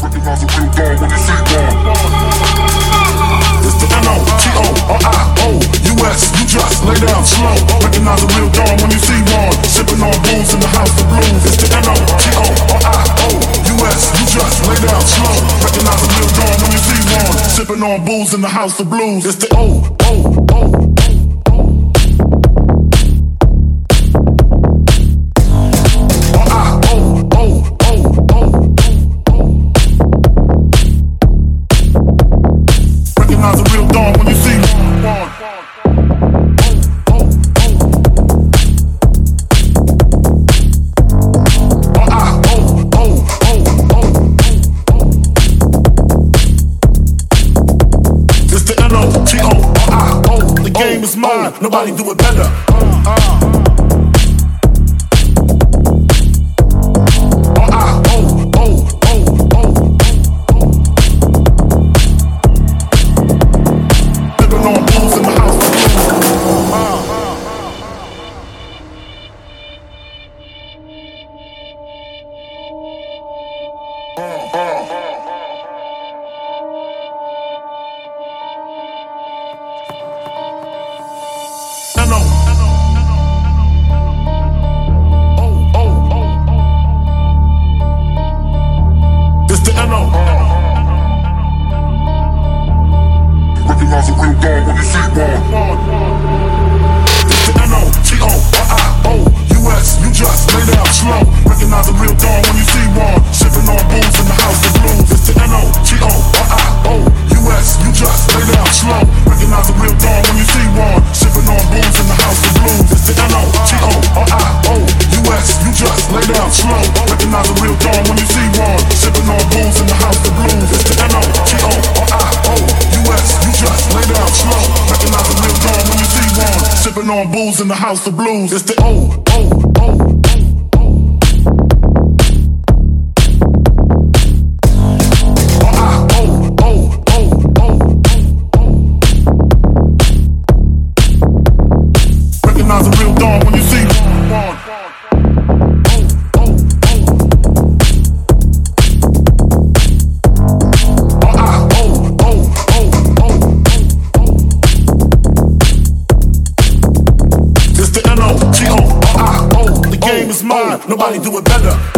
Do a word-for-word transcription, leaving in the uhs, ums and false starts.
Recognize a real dog when you see one. It's the N O T O R I O U S. You just lay down slow. Recognize a real dog when you see one. Sipping on booze in the house of blues. It's the N O T O R I O U S. You just lay down slow. Recognize a real dog when you see one. Sipping on booze in the house of blues. It's the O O O. Mine, nobody do it better. Uh, uh. Recognize a real dog when you see one. It's the N O T O R I O U S. You just lay down slow. Recognize a real dog when you see one. Sipping on booze in the house of blues. It's the N O T O R I O U S. You just lay down slow. Recognize a real dog when you see one. Sipping on booze in the house of blues. It's the N O T O R I O U S. You just lay down slow. Recognize a real dog when you see one. Sipping on booze in the house of blues. It's the N O T O R I O U S. You just lay down slow. Recognize a real dog when you see one. Sipping on booze in the house of blues. It's the O O O. Recognize a real dog when you see one. It's the N O T O R I O. The game is mine, nobody do it better.